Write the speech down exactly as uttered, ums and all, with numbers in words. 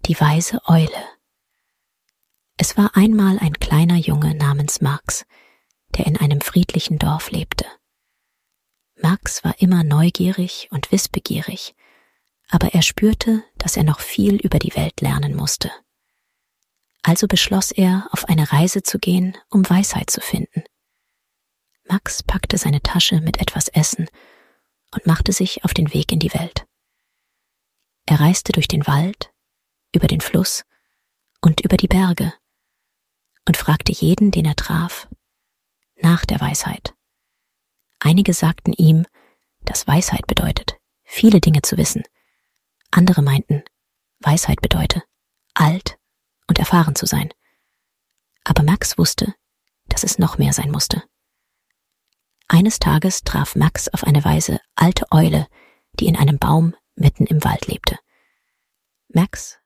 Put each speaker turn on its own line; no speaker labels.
Die weise Eule. Es war einmal ein kleiner Junge namens Max, der in einem friedlichen Dorf lebte. Max war immer neugierig und wissbegierig, aber er spürte, dass er noch viel über die Welt lernen musste. Also beschloss er, auf eine Reise zu gehen, um Weisheit zu finden. Max packte seine Tasche mit etwas Essen und machte sich auf den Weg in die Welt. Er reiste durch den Wald, über den Fluss und über die Berge und fragte jeden, den er traf, nach der Weisheit. Einige sagten ihm, dass Weisheit bedeutet, viele Dinge zu wissen. Andere meinten, Weisheit bedeute, alt und erfahren zu sein. Aber Max wusste, dass es noch mehr sein musste. Eines Tages traf Max auf eine weise alte Eule, die in einem Baum mitten im Wald lebte. Max